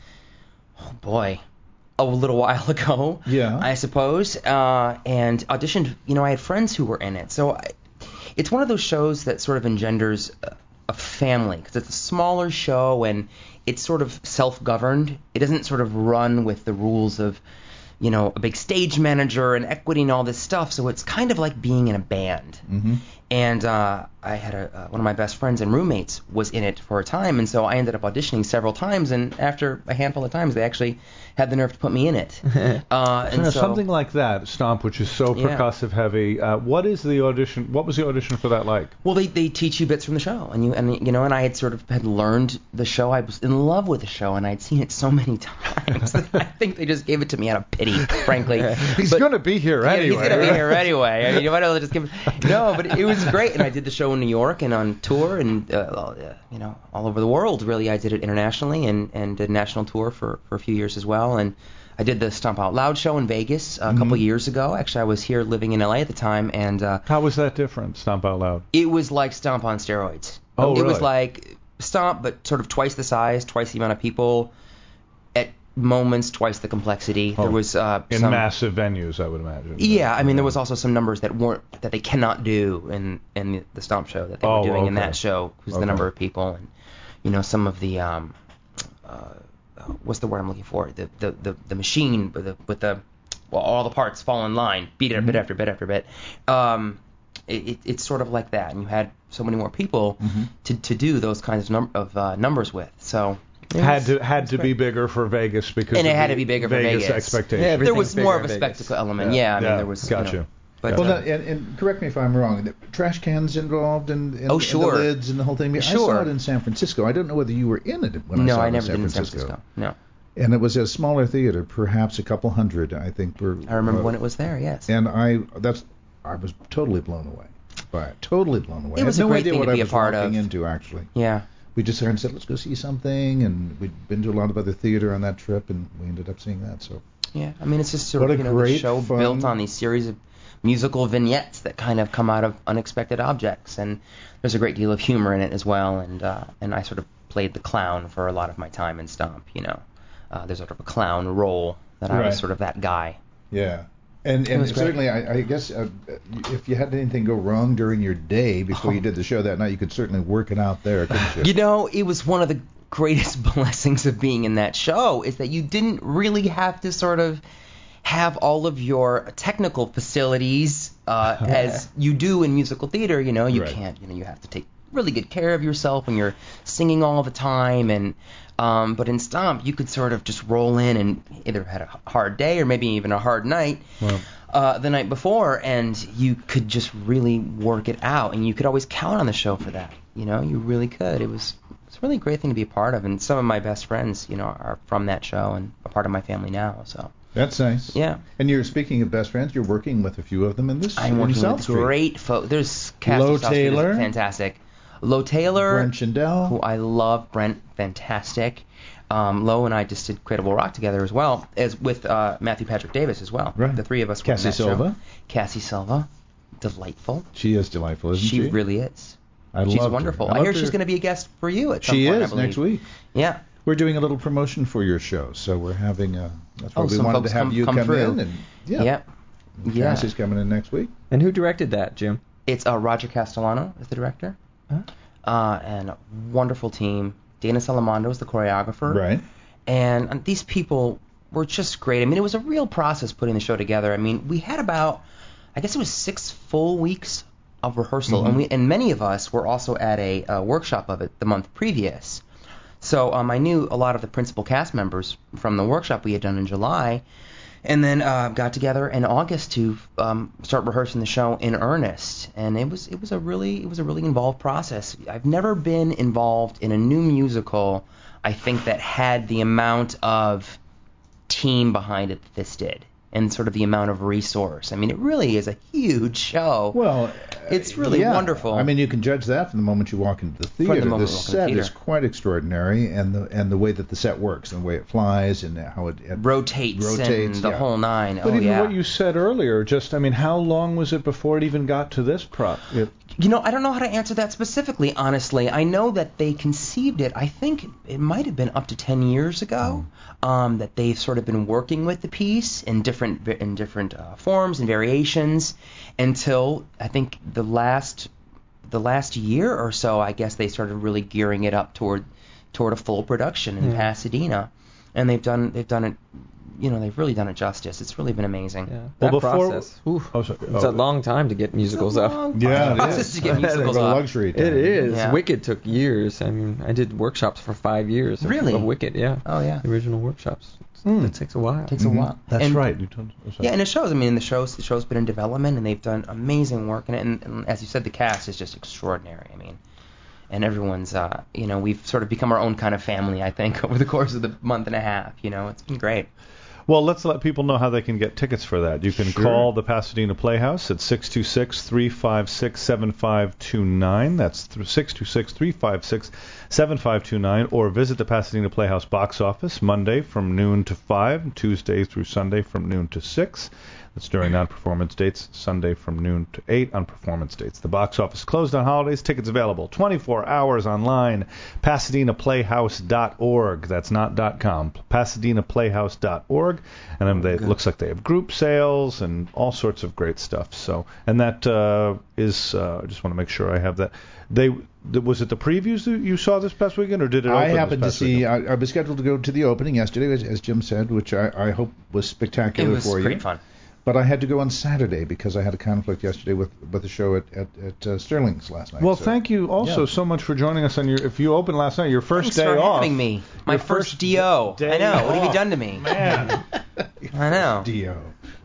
oh boy, a little while ago. Yeah. I suppose. Uh, and auditioned. You know, I had friends who were in it. So I, it's one of those shows that sort of engenders a, a family because it's a smaller show and it's sort of self-governed. It doesn't sort of run with the rules of, you know, a big stage manager and equity and all this stuff. So it's kind of like being in a band. Mm-hmm. And uh, I had a, uh, one of my best friends and roommates was in it for a time, and so I ended up auditioning several times. And after a handful of times, they actually had the nerve to put me in it. Uh, and So so something like that, Stomp, which is so Yeah. percussive heavy. Uh, what is the audition? What was the audition for that like? Well, they, they teach you bits from the show, and you and you know, and I had sort of had learned the show. I was in love with the show, and I'd seen it so many times. that I think they just gave it to me out of pity, frankly. He's But- going to be here Yeah, anyway. he's gonna be right? here anyway. I mean, you might as well just give it. No, but it was great, and I did the show in New York and on tour, and uh, all- uh, you know, all over the world. Really, I did it internationally, and and did a national tour for for a few years as well. And I did the Stomp Out Loud show in Vegas a couple years ago. Actually, I was here living in L A at the time, and uh, How was that different, Stomp Out Loud? it was like Stomp on steroids. Oh, It was really? like Stomp, but sort of twice the size, twice the amount of people, at moments twice the complexity. Oh, There was uh, In some, massive venues, I would imagine. Yeah, I mean, there was also some numbers that weren't that they cannot do in in the, the Stomp show that they Oh, were doing in okay. that show was Okay. the number of people, and you know, some of the um, uh, what's the word I'm looking for? The the the, the machine with the with the well, all the parts fall in line, beat it bit after bit after bit. Um, it, it, it's sort of like that, and you had so many more people to to do those kinds of num- of uh, numbers with. So. it Had was- to had it's to be great. bigger for Vegas because And it of had the to be bigger for Vegas Vegas. expectations. Yeah, every- There was Everything's more of a bigger in Vegas. spectacle element. Yeah, I mean, Yeah, there was. got you. Know, you. But Well, uh, now, and, and correct me if I'm wrong. The trash cans involved in, in, Oh, in sure. the lids and the whole thing. I saw Sure. it in San Francisco. I don't know whether you were in it when no, I saw I it in never San did in San Francisco. Francisco. No, And it was a smaller theater, perhaps a couple hundred. I think were. I remember uh, when it was there. Yes. And I that's I was totally blown away by it. Totally blown away. It was I a had no great idea thing what to I be a was part walking of. into actually. Yeah. We just kind of said, let's go see something, and we'd been to a lot of other theater on that trip, and we ended up seeing that. So Yeah. I mean, it's just sort What of a you know the great, show fun- built on these series of musical vignettes that kind of come out of unexpected objects, and there's a great deal of humor in it as well. And uh, and I sort of played the clown for a lot of my time in Stomp. You know, uh, there's sort of a clown role that I Right. was sort of that guy. yeah. And It and was great. certainly, I, I guess uh, if you had anything go wrong during your day before you did the show that night, you could certainly work it out there, couldn't you? You know, it was one of the greatest blessings of being in that show is that you didn't really have to sort of have all of your technical facilities uh, as you do in musical theater. You know, you Right. can't. You know, you have to take really good care of yourself when you're singing all the time. And um, but in Stomp, you could sort of just roll in and either had a hard day or maybe even a hard night. Well, Uh, the night before, and you could just really work it out, and you could always count on the show for that. You know, you really could. It was it's a really great thing to be a part of, and some of my best friends, you know, are from that show and a part of my family now. So That's nice. yeah, And you're speaking of best friends. You're working with a few of them in this. I'm in working South with Street. great folks. There's Cassie Lo South Street is Taylor. fantastic. Lo Taylor, Brent Schindel. who I love. Brent, fantastic. Um, Lo and I just did Credible Rock together as well, as with uh, Matthew Patrick Davis as well. Right. The three of us were in Cassie that show. Silva. Cassie Silva, delightful. She is delightful, isn't she? She really is. I She's loved her. wonderful. I I, hear loved she's her. going to be a guest for you at some She point, I is believe. next week. Yeah. We're doing a little promotion for your show, so we're having a. That's why Oh, we some wanted folks to have come- you come come, through. in, and yeah, Yeah. Yeah. Cassie's coming in next week. And who directed that, Jim? It's uh, Roger Castellano is the director. Huh? Uh, and a wonderful team. Dana Salamondo is the choreographer. Right. And, and these people were just great. I mean, it was a real process putting the show together. I mean, we had about, I guess it was six full weeks of rehearsal, Mhm. and we and many of us were also at a, uh workshop of it the month previous. So um, I knew a lot of the principal cast members from the workshop we had done in July, and then uh, got together in August to um, start rehearsing the show in earnest. And it was it was a really it was a really involved process. I've never been involved in a new musical, I think, that had the amount of team behind it that this did, and sort of the amount of resource. I mean, it really is a huge show. Well, It's really yeah. wonderful. I mean, you can judge that from the moment you walk into the the theater. moment The you walk in the set theater. is quite extraordinary, and the and the way that the set works, and the way it flies, and how it, it rotates, rotates, and the yeah. whole nine. but oh even yeah. what you said earlier, just I mean, how long was it before it even got to this prop? It, You know, I don't know how to answer that specifically, honestly. I know that they conceived it, I think it might have been up to ten years ago, um, that they've sort of been working with the piece in different in different uh, forms and variations until I think the last the last year or so, I guess they started really gearing it up toward toward a full production in Yeah. Pasadena. And they've done they've done it you know, they've really done it justice. It's really been amazing. Yeah. Well, That before- process. Oof. oh, sorry. It's Oh, a long time to get musicals up. Yeah, it It's is. just to get It's musicals a up. luxury. It is. Yeah. Wicked took years. I mean, I did workshops for five years. of- Really? Of Wicked, yeah. Oh yeah. The original workshops. Hmm. It takes a while. Takes Mhm. a while. That's And- right. You told, oh, sorry. Yeah, and it shows. I mean, the show's the show's been in development, and they've done amazing work in it. And, and as you said, the cast is just extraordinary. I mean, and everyone's, uh, you know, we've sort of become our own kind of family. I think over the course of the month and a half. You know, it's been great. Well, let's let people know how they can get tickets for that. You can Sure. call the Pasadena Playhouse at six two six, three five six, seven five two nine. That's six two six, three five six, seven five two nine. Or visit the Pasadena Playhouse box office Monday from noon to five, Tuesday through Sunday from noon to six. That's during non-performance dates, Sunday from noon to eight on performance dates. The box office closed on holidays. Tickets available twenty-four hours online. Pasadena Playhouse dot org. That's not .com. Pasadena Playhouse dot org. And then they, it looks like they have group sales and all sorts of great stuff. So, and that uh, is, uh, I just want to make sure I have that. They th- was it the previews that you saw this past weekend, or did it? I open happened to this past see. weekend? I, I was scheduled to go to the opening yesterday, as, as Jim said, which I, I hope was It spectacular was for great you. fun. But I had to go on Saturday because I had a conflict yesterday with with the show at at, at uh, Sterling's last night. Well, so. thank you also Yeah. so much for joining us on your. If you opened last night, your first Thanks day for off. having me. My Your first, first D O. day I know. What have you off. done to me? Man. I know. Dio.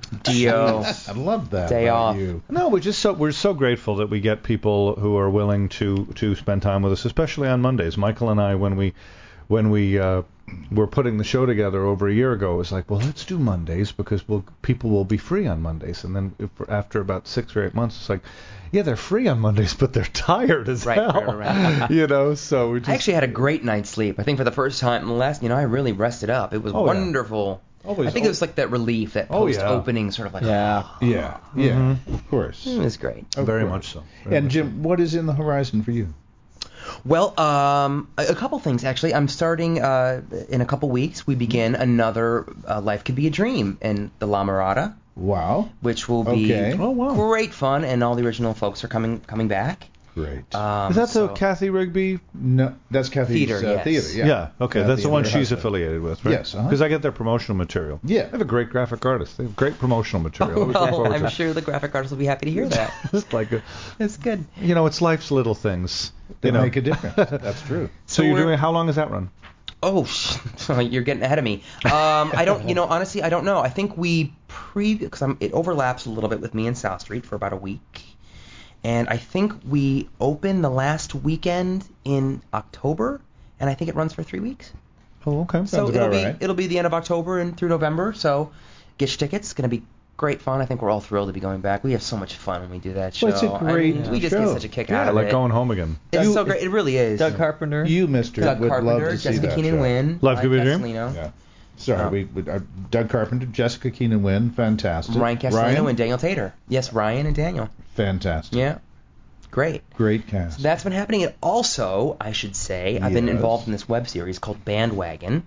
D O. I love that. Day about off. You. No, we're just so we're so grateful that we get people who are willing to to spend time with us, especially on Mondays. Michael and I, when we when we uh, were putting the show together over a year ago, it was like, well, let's do Mondays because we'll, people will be free on Mondays. And then if, after about six or eight months, it's like, yeah, they're free on Mondays, but they're tired as Right, hell. right, right. You know, so we just. I actually had a great night's sleep. I think for the first time in the last, you know, I really rested up. It was Oh, yeah. wonderful. Always- I think it was like that relief, that Oh, yeah. post-opening sort of like. Yeah. Yeah, yeah, of course. It was great. Of Very course. much so. Very And much Jim, what is in the horizon for you? Well, um, a, a couple things actually. I'm starting uh, in a couple weeks. We begin another uh, Life Could Be a Dream in the La Mirada, Wow, which will be Okay. Oh, wow. great fun, and all the original folks are coming coming back. great. Um, Is that so, the Kathy Rigby? no, that's Kathy's Theater, uh, yes. theater. Yeah. Yeah, okay, Kathy that's the and one her she's husband. affiliated with, right? Yes, uh-huh. Because I get their promotional material. Yeah. They have a great graphic artist. They have great promotional material. Always look Well, forward to I'm it. sure the graphic artists will be happy to hear that. It's like, a, That's good. you know, it's life's little things. They You know. make a difference. That's true. So you're we're- doing, how long does that run? Oh, sh- you're getting ahead of me. Um, I don't, you know, honestly, I don't know. I think we pre, because I'm, it overlaps a little bit with me in South Street for about a week, and I think we open the last weekend in October, and I think it runs for three weeks. Oh, okay. So Sounds it'll about be right. it'll be the end of October and through November. So get your tickets. It's gonna be great fun. I think we're all thrilled to be going back. We have so much fun when we do that show. Well, it's a I great mean, we just show. get such a kick Yeah, out of like it. going home again. It's You- so great. It really is. Doug Carpenter. You, Mister Doug would Carpenter, love to see Jessica that Keenan show. Wynn, Love Could Be a Ryan Dream? Castellino, Yeah. Sorry, Oh. we, we uh, Doug Carpenter, Jessica Keenan Wynn, fantastic. Ryan Castellino, and Daniel Tater. Yes, Ryan and Daniel. fantastic. Yeah, great. Great cast. So that's been happening. And also, I should say, I've been Yes. involved in this web series called Bandwagon,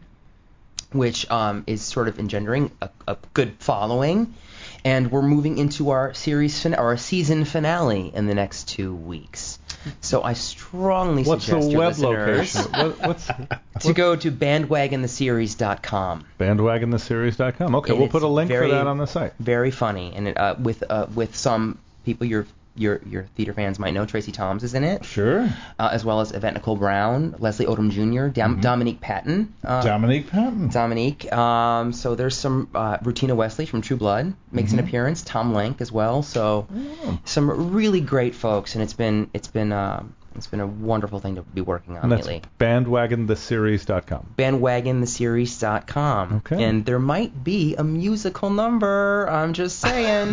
which um, is sort of engendering a, a good following. And we're moving into our series fin- or our season finale in the next two weeks. So I strongly What's the suggest your web listeners location? What, what's to go to bandwagon the series dot com. bandwagon the series dot com? Okay, And we'll it's put a link very- for that on the site. Very funny, and it, uh, with uh, with some people your your your theater fans might know. Tracy Toms is in it, Sure. uh, as well as Yvette Nicole Brown, Leslie Odom Junior, Dam- Mm-hmm. Dominique Patton. Uh, Dominique Patton. Dominique. Um, so there's some uh, Rutina Wesley from True Blood makes Mm-hmm. an appearance. Tom Lenk as well. So Oh. some really great folks, and it's been it's been um, it's been a wonderful thing to be working on And that's lately. bandwagon the series dot com. bandwagon the series dot com. Okay. And there might be a musical number. I'm just saying.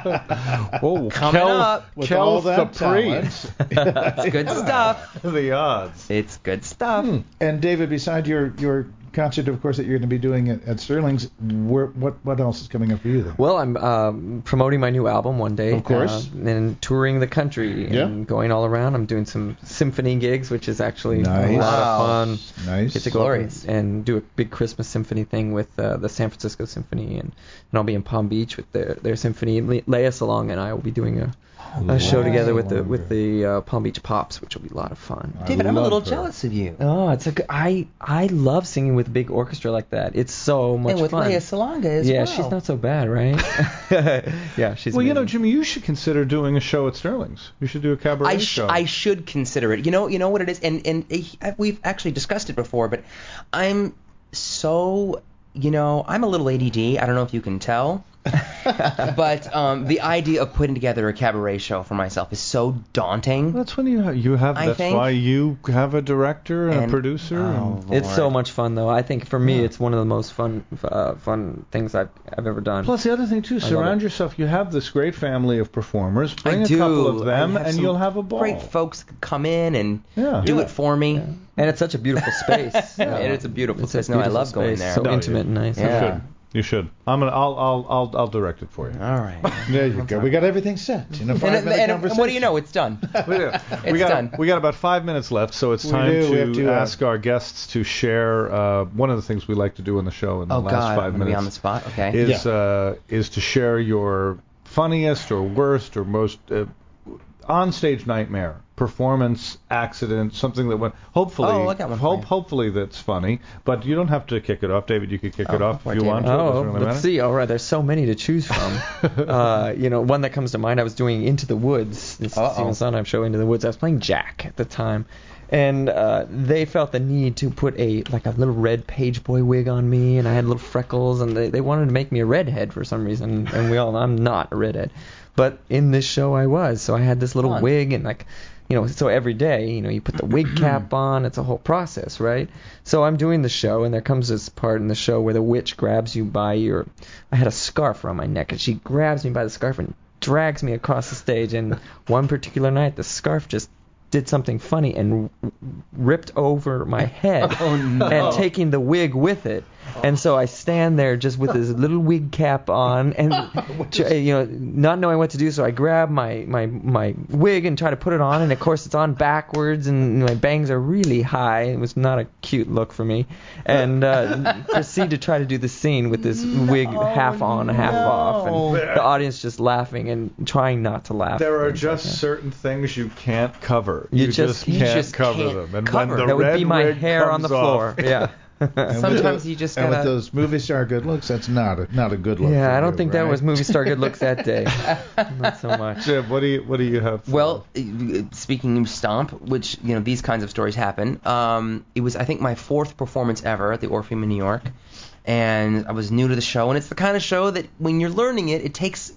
Whoa, Coming Kel, up. With Kel all that Sapri. talent. It's good stuff. The odds. It's good stuff. Hmm. And David, beside your, your concert, of course, that you're going to be doing at, at Sterling's, where, what what else is coming up for you there? Well, I'm um, promoting my new album one day. Of course. Uh, and touring the country Yeah. and going all around. I'm doing some symphony gigs, which is actually Nice. a lot Wow. of fun. Nice. Get to go up Glorious. and, and do a big Christmas symphony thing with uh, the San Francisco Symphony, and, and I'll be in Palm Beach with their their symphony. Le- Leia Salong and I will be doing a, a show together with the with the uh, Palm Beach Pops, which will be a lot of fun. I David, I'm a love little her. jealous of you. Oh, it's a good, I I love singing with a big orchestra like that. It's so much and with fun. Leia Salonga as yeah, well. she's not so bad, right? yeah, she's. Well, you know, amazing. Jimmy, you should consider doing a show at Sterling's. You should do a cabaret I, sh- show. I should consider it. You know, you know what it is, and and uh, we've actually discussed it before. But I'm so, you know, I'm a little A D D. I don't know if you can tell, but um, the idea of putting together a cabaret show for myself is so daunting. That's when you have, you have. I That's think- why you have a director and, And- a producer. oh, and, It's so Lord. much fun, though. I think for me, Yeah. it's one of the most fun, uh, fun things I've I've ever done. plus, the other thing too, love surround it. yourself. You have this great family of performers. Bring I a do. couple of them, I have and some you'll have a ball. Great folks could come in and Yeah. do Yeah. it for me. and it's such a beautiful space. Yeah, it is a beautiful It's a space. No, I beautiful love going space, there. So No, intimate you- and nice. You Yeah. should. You should. I'm gonna. I'll. I'll. I'll. I'll direct it for you. All right. There you go. We got everything set in a And, five-minute and, and conversation. what do you know? It's done. we, do. we It's got done. we got about five minutes left, so it's We time do. We to, have to, uh, ask our guests to share uh, one of the things we like to do on the show in the Oh last God, five I'm gonna minutes. be on the spot. Okay. Is Yeah. uh, is to share your funniest or worst or most uh, on-stage nightmare performance accident, something that went. Hopefully, Oh, I got one for hope you. hopefully that's funny, but you don't have to kick it off, David. You could kick it Oh, off if poor you David. want to. It Oh, doesn't really let's matter. see. All right, there's so many to choose from. uh, you know, one that comes to mind, I was doing Into the Woods, this Uh-oh. Stephen Sondheim show, Into the Woods. I was playing Jack at the time, and uh, they felt the need to put a like a little red page boy wig on me, and I had little freckles, and they, they wanted to make me a redhead for some reason, and we all, I'm not a redhead, but in this show I was, so I had this little Fun. wig, and like, you know, so every day, you know, you put the wig cap on, it's a whole process, right? So I'm doing the show, and there comes this part in the show where the witch grabs you by your, I had a scarf around my neck, and she grabs me by the scarf and drags me across the stage, and one particular night, the scarf just did something funny and r- ripped over my head Oh, no. and taking the wig with it. And so I stand there just with this little wig cap on and tr- you know, not knowing what to do, so I grab my, my, my wig and try to put it on, and of course it's on backwards and my bangs are really high. It was not a cute look for me. And uh, proceed to try to do the scene with this wig half on, half off, and the audience just laughing and trying not to laugh. There are Things like just that. certain things you can't cover. You You, just- just, you can't just cover can't them. And cover. when the That would red be my wig hair on the comes floor. off- Yeah. And with Sometimes the- you just and with gotta- those movie star good looks, that's not a not a good look. Yeah, for I don't you, think that right? was movie star good looks that day. Not so much. Jim, what do you what do you have? for- Well, uh, speaking of Stomp, which, you know, these kinds of stories happen, um, it was, I think, my fourth performance ever at the Orpheum in New York, and I was new to the show, and it's the kind of show that when you're learning it, it takes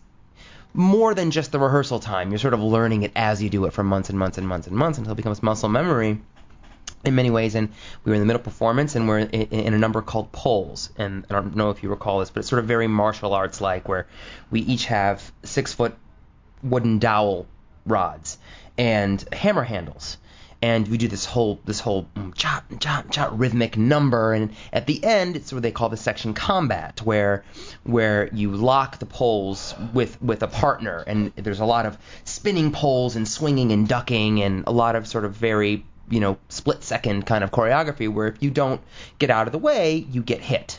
more than just the rehearsal time. You're sort of learning it as you do it for months and months and months and months until it becomes muscle memory in many ways. And we were in the middle performance, and we're in, in a number called poles. And I don't know if you recall this, but it's sort of very martial arts like, where we each have six foot wooden dowel rods and hammer handles, and we do this whole this whole mm, chop chop chop rhythmic number, and at the end it's what they call the section combat, where where you lock the poles with with a partner, and there's a lot of spinning poles and swinging and ducking and a lot of sort of very, you know, split second kind of choreography, where if you don't get out of the way, you get hit.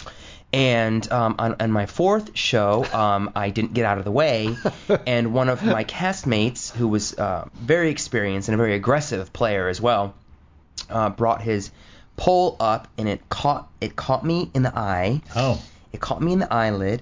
And um, on, on my fourth show, um, I didn't get out of the way, and one of my castmates, who was uh, very experienced and a very aggressive player as well, uh, brought his pole up, and it caught it caught me in the eye. Oh. It caught me in the eyelid,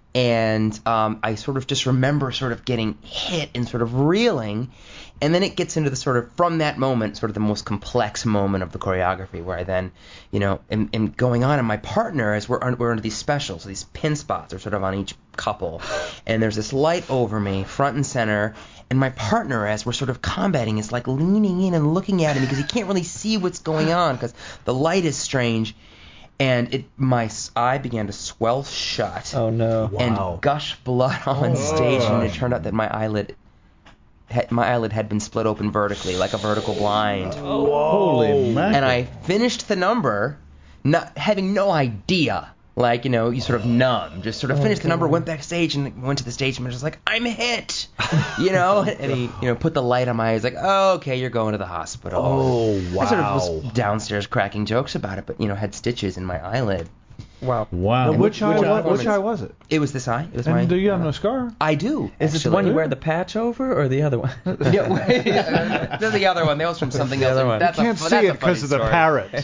and um, I sort of just remember sort of getting hit and sort of reeling, and then it gets into the sort of, from that moment, sort of the most complex moment of the choreography, where I then, you know, am, am going on, and my partner, as we're, we're under these specials, so these pin spots are sort of on each couple, and there's this light over me, front and center, and my partner, as we're sort of combating, is like leaning in and looking at him because he can't really see what's going on because the light is strange. And it, my s- eye began to swell shut Oh no. and gush blood on stage, and it turned out that my eyelid, had, my eyelid had been split open vertically, like a vertical blind. Holy mackerel. And I finished the number, not having no idea. Like, you know, you sort of numb, just sort of finished the number, went backstage, and went to the stage manager, was like, I'm hit, you know, and he, you know, put the light on my eyes, like, oh, okay, you're going to the hospital. Oh, I sort of wow. was downstairs cracking jokes about it, but, you know, had stitches in my eyelid. Wow. Wow. Now, which, eye, which what, performance? which eye was it? It was this eye. It was my. And do you have no scar? I do. Is this actually. the one you wear the patch over, or the other one? Yeah, wait, There's the other one. That was from something else. other one. That's You can't a, see that's it a funny because of the story. parrot.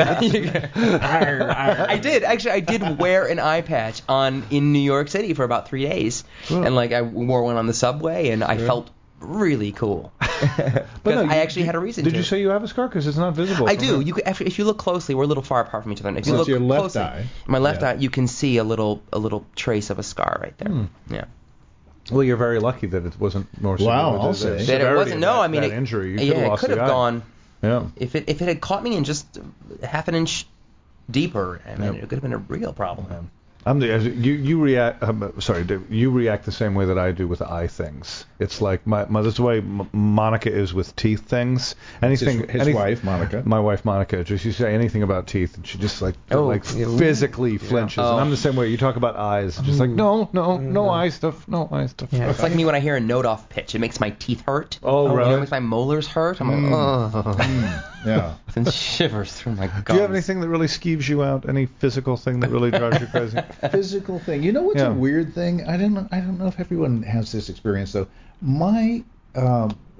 Yeah. I did actually. I did wear an eye patch on in New York City for about three days, Cool. and like I wore one on the subway, and I felt really cool. But Because no, I you- actually had a reason Did to. you say you have a scar? Because it's not visible. I from do. here. You could actually, if you look closely, we're a little far apart from each other. And if you So look it's your left closely, eye. my left Yeah. eye, you can see a little a little trace of a scar right there. Hmm. Yeah. Well, you're very lucky that it wasn't more severe. Wow, the- I'll the say. That it severity wasn't. of No, that- I mean, that it- injury. You could yeah, have it lost could the have eye. gone. Yeah. If it if it had caught me in just half an inch deeper, I mean, Yep. it could have been a real problem. I'm the as- you you react. Um, sorry, Dave, you react the same way that I do with eye things. It's like my, my that's the way M- Monica is with teeth things. Anything. His, his any- wife, Monica. My wife Monica. Just you say anything about teeth, and she just like Oh, like yeah. physically flinches. Oh. And I'm the same way. You talk about eyes, just like no, no, no eye stuff, no eye stuff. Yeah. It's like me when I hear a note off pitch. It makes my teeth hurt. Oh, You know, really? it makes my molars hurt. I'm like, oh, Yeah. and shivers through my gums. Do you have anything that really skeeves you out? Any physical thing that really drives you crazy? Physical thing. You know what's Yeah. a weird thing? I don't know. I don't know if everyone has this experience though. My um,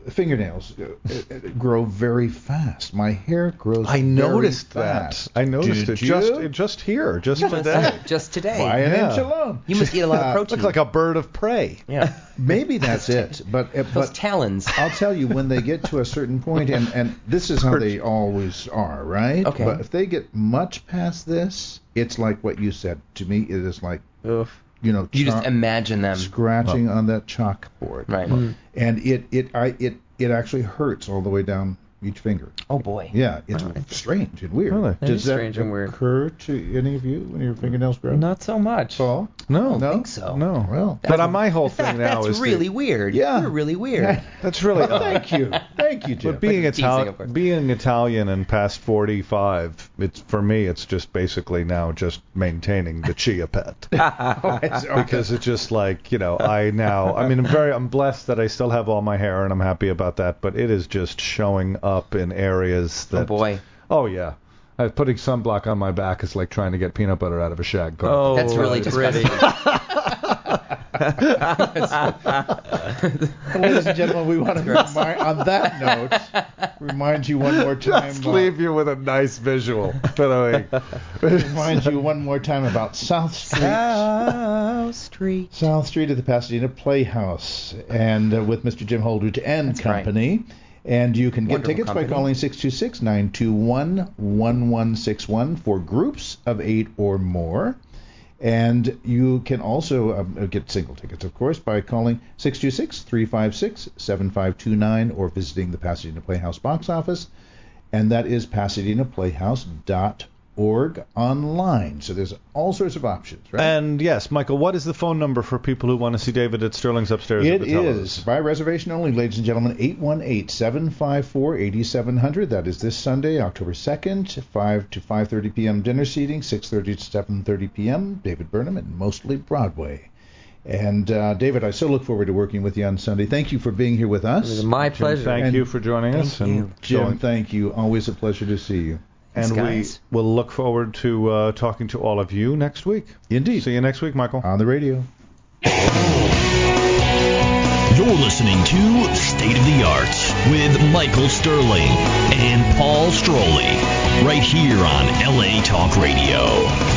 fingernails uh, uh, grow very fast. My hair grows. I noticed very that. fast. I noticed Did it you? just just here, just today. Just today. By an Yeah. inch alone. You must eat a lot of Uh, protein. Look like a bird of prey. yeah. Maybe that's it. But uh, Those but talons. I'll tell you, when they get to a certain point, and, and this is how they always are, right? Okay. But if they get much past this, it's like what you said. To me, it is like, Ugh. you know, You just chalk- imagine them. scratching on that chalkboard. Right. And it, it, I, it, it actually hurts all the way down each finger. Oh boy. Yeah, it's strange and weird. Really? It Does is that strange and weird. occur to any of you when your fingernails grow? Not so much. Paul? No, I No? think so. no. Well, But on my whole In fact, thing now that's is really the, weird. Yeah. You're really weird. that's really thank you, thank you, Jim. But being Teasing, Italian, of course. being Italian and past forty-five, it's for me. It's just basically now just maintaining the chia pet because it's just like you know I now. I mean, I'm very I'm blessed that I still have all my hair and I'm happy about that. But it is just showing up in areas that. Oh boy. Oh yeah. Uh, putting sunblock on my back is like trying to get peanut butter out of a shag carpet. Oh, That's really pretty. Ladies and gentlemen, we want to remind, on that note, remind you one more time. Let's leave you with a nice visual for the week. Remind you one more time about South Street. South Street. South Street at the Pasadena Playhouse, and uh, with Mister Jim Holdridge and That's company. And you can get Wonderful tickets company. by calling six two six, nine two one, one one six one for groups of eight or more. And you can also um, get single tickets, of course, by calling six two six, three five six, seven five two nine or visiting the Pasadena Playhouse box office. And that is pasadena playhouse dot org online. So there's all sorts of options, right? And yes, Michael, what is the phone number for people who want to see David at Sterling's upstairs? It at the is by reservation only, ladies and gentlemen. eight one eight, seven five four, eight seven zero zero. That is this Sunday, October second, five to five thirty p.m. dinner seating, six thirty to seven thirty p.m. David Burnham and Mostly Broadway. And uh, David, I so look forward to working with you on Sunday. Thank you for being here with us. It was my Jim, pleasure. thank And you for joining us. thank And you. Jim, going- thank you. Always a pleasure to see you. and we guys. will look forward to uh, talking to all of you next week. Indeed. See you next week, Michael. On the radio. You're listening to State of the Arts with Michael Sterling and Paul Stroley, right here on L A Talk Radio.